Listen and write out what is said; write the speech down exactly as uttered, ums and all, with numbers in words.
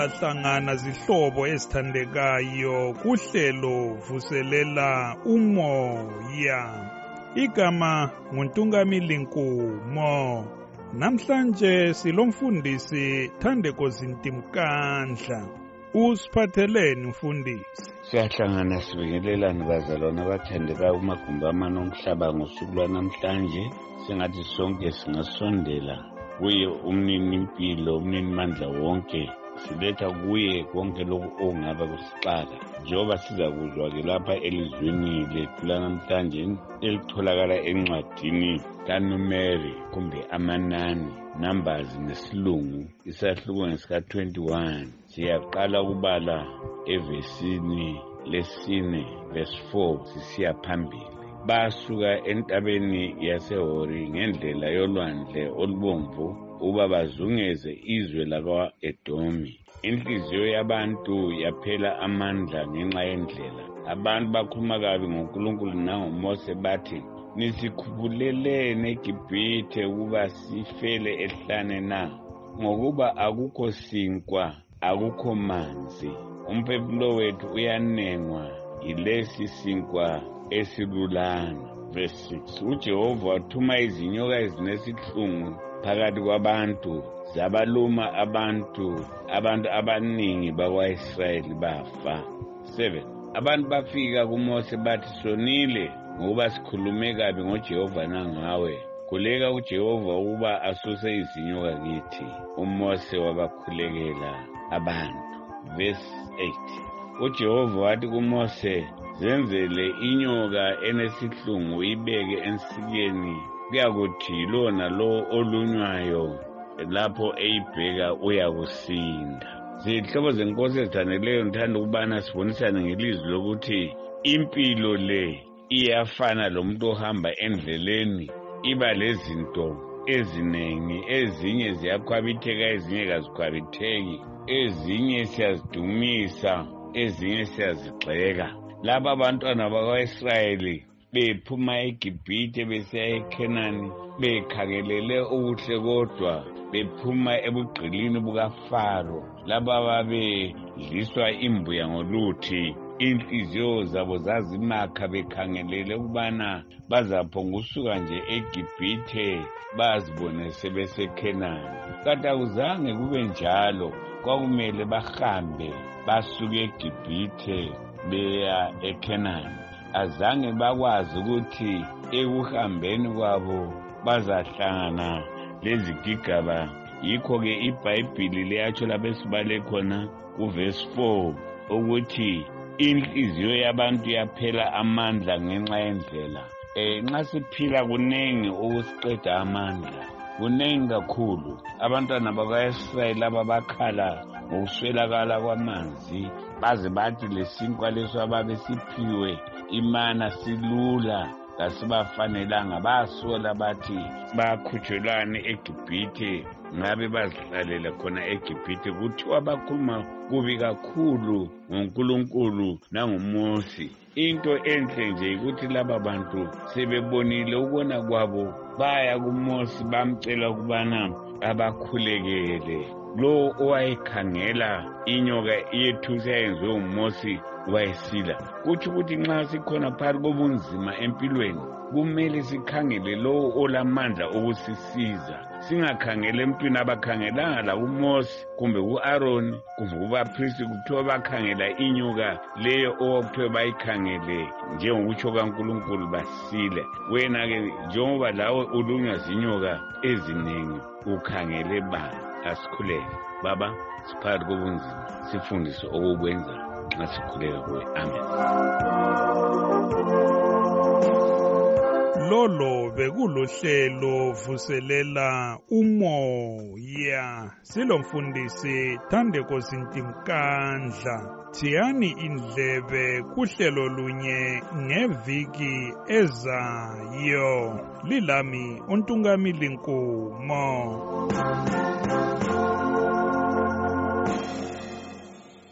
siyahlangana zihlobo ezithandekayo kuhlelo vuselela umoya. Igama nguNtungamili Nkumo. Namhlanje silomfundisi Thandeko Zintimkandla. Usiphatheleni mfundisi? Siyahlangana sibingelelana bazalwane abathandekayo kumagumbi amane omhlaba ngosuku lwanamhlanje. Singathi sonke singasondela kuye umnini impilo, umnini mandla wonke. Siletha kuye konke lokhu ongaba kusixaka. Njengoba sizakuzwa ke lapha elizweni lethu lanamhlanje elitholakala encwadini kaNumeri kumbe amanani, numbers ngesilungu, isahluko ngesika twenty-one. Siyaqala ukubala evesini lesine verse four sisiya phambili. Basuka entabeni yaseHori ngendlela yolwandle olubomvu uba bazungeze izwe lakwa-Edomi. Inhliziyo yabantu yaphela amandla ngenxa yendlela. Abantu bakhuluma kabi ngoNkulunkulu nangoMose bathi, nisikhuphuleleni eGibhithe ukuba sifele ehlane na, ngokuba akukho sinkwa, akukho manzi. Umphefumulo wethu uyanengwa yilesi sinkwa esilulana. Verse six. UJehova wathuma izinyoka ezinesihlungu phakathi kwabantu, zabaluma abantu, abantu abaningi bakwa-Israyeli bafa. seven. Abantu bafika kuMose bathi, sonile ngokuba sikhulume kabi ngoJehova nangawe. Khuleka uJehova ukuba asuse izinyoka kithi. UMose wabakhulekela abantu. Verse eight. UJehova wathi kuMose, zenzele inyoka enesihlungu ibeke ensikeni, kuyakuthi lona lo olunywayo lapho eyibheka uyakusinda. Zihlobo zenkosi ezithandeleyo, ngithanda ukubana sibonisane ngelizwi lokuthi impilo le iyafana lomuntu ohamba endleleni, iba lezinto ezinengi, ezinye ziyakhwabitheka, ezinye kazikhwabitheki, ezinye siyazidumisa, ezinye siyazigxeka. Laba abantwana bakwa-Israyeli bephuma eGibhithe besiya eKhenani bekhangelele ubuhle kodwa bephuma ebugqilini bukaFaro, laba babedliswa imbuya ngoluthi. Inhliziyo zabo zazimakha bekhangelele ukubana bazaphonga usuka nje eGibhithe bazibone sebeseKhenani. Kanti akuzange kube njalo. Kwakumele bahambe basuke eGibhithe beya eKhenani. Azange bakwazi ukuthi ekuhambeni kwabo bazahlangana lezigigaba. Yikho-ke iBhayibhili liyatsho lapho esibale khona kuverse four ukuthi inhliziyo yabantu yaphela amandla ngenxa yendlela. Eh nxa siphila kunengi ukusiqeda amandla, kunengi kakhulu. Abantwana bakwa-Israyeli ababakhala ngokuswelakala kwamanzi, baze bathi lesinkwa leso ababesiphiwe imana silula, kasibafanelanga. Basola bathi bakhutshelwane eGibhithe, ngabe bazihlalela khona eGibhithe. Kuthiwa bakhuluma kubi kakhulu ngoNkulunkulu nangoMose. Into enhle nje ukuthi laba bantu sebebonile ukona kwabo, baya kuMose bamcela ukubana abakhulekele. Lo owayekhangela inyoka yethusa yenziwe uMose wayesila. Kuthi ukuthi nxa sikhona phakathi kobunzima empilweni, kumele sikhangele lo olamandla okusisiza. Singakhangele emntwini abakhangelanga la uMose kumbe u-Aaron kumbe kubaphristi, kuthiwa bakhangela inyoka leyo okuthiwa bayikhangele njengokutsho kaNkulunkulu basile. Wena-ke njengoba lawe ulunywa zinyoka eziningi, ukhangele bani? Asikhuleke. Baba, siphakathi kobunzima, sifundise okukwenza nxa sikhuleka kuwe. Amen. Lolo bekulohlelo vuselela umoya. Silomfundisi Thandeko Zintimkandla. Thiyani indlebe kuhlelo lunye ngeviki ezayo. Lilami uNtungamili Nkumo.